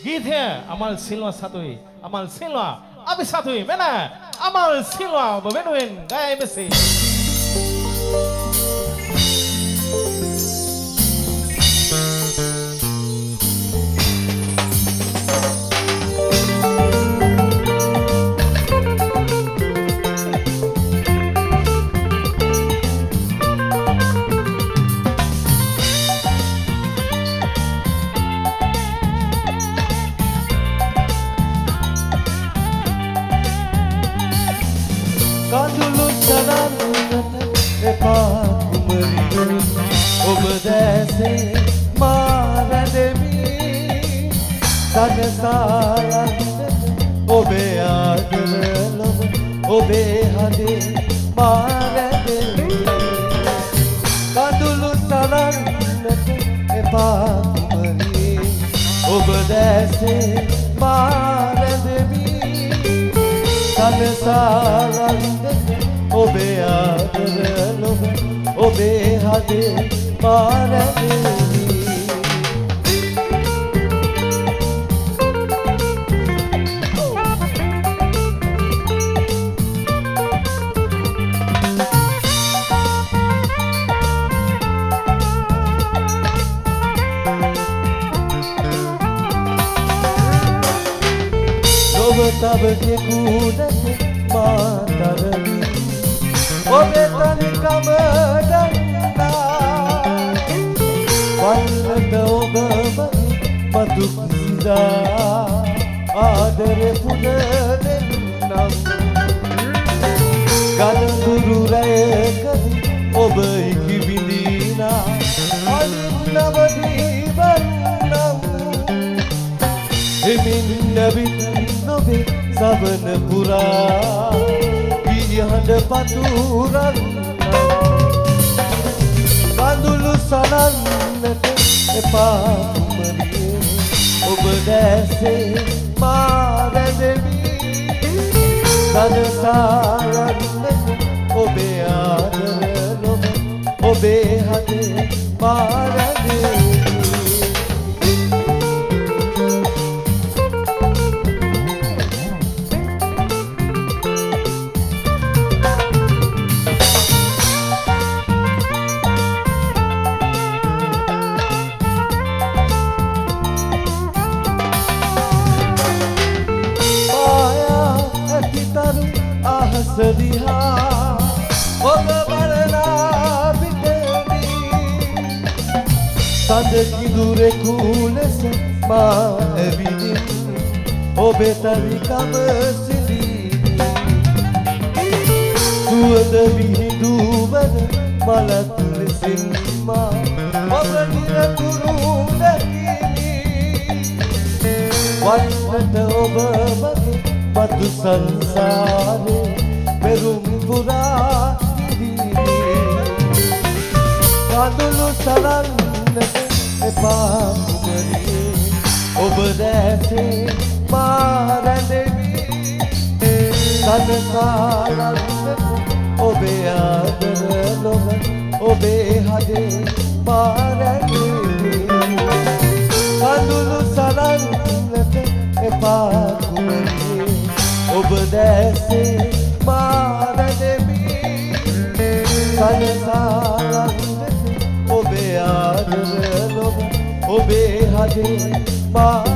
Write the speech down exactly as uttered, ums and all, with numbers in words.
ගීතය අමල් සිල්වා සතුයි. අමල් සිල්වා අපි සතුයි. මෙන්න අමල් සිල්වා ඔබ වෙනුවෙන් ගයයි මෙසේ. කඳුළු සනන්නට එපා කුමරිය ඔබ දැසේ මා රැඳෙමි සනසාලන්නට ඔබේ ආදර ලොව ඔබේ හදේ මා රැඳෙමි කඳුළු සනන්නට එපා කුමරිය ඔබ දැසේ මා රැඳෙමි සනසාලන්නට ඔබේ ආදර ලොව ඔබේ හදේ මා රැඳෙමි ඔබ තව කෙකුණට මා තරමි ඔබේ තනිකම දන්නා වන්නට ඔබ මතු කිසිදා ආදරේ පුද දෙන්නම් ගලඳුරු රැයකදී ඔබ ඉකි විඳිනා අන්නවදී වන්නම් එමින් නවින් නොවේ සවන පුරා පියහඬ පතුරන්න කඳුළු සනන්නට එපා කුමරිය ඔබ දැසේ මා රැඳෙමි සනසාලන්නට ඔබේ ආදර ලොව ඔබේ හදේ මා රැඳෙමි සදිහා ඔබ බලනා පිටදී සඳ කිඳුරෙකු ලෙස මා ඇවිදින් ඔබේ තනිකම සිඳී සුවඳ විහිදු වන මලක් ලෙසින් මා ඔබ නිරතුරු දැකිමි වන්නට ඔබ මගේ මතු සංසාරේ පෙරුම් පුරා ඉදිරි කඳුළු සලන්නට එපා කුමරිය ඔබ දැසේ මා රැඳෙමි සනසාලන්නට ඔබේ ආදර ලොව ඔබේ හදේ මා රැඳෙමි කඳුළු සලන්නට එපා කුමරිය ඔබ දැසේ මා රැඳෙමි සනසාලන්නට ඔබේ ආදර ලොව ඔබේ හදේ මා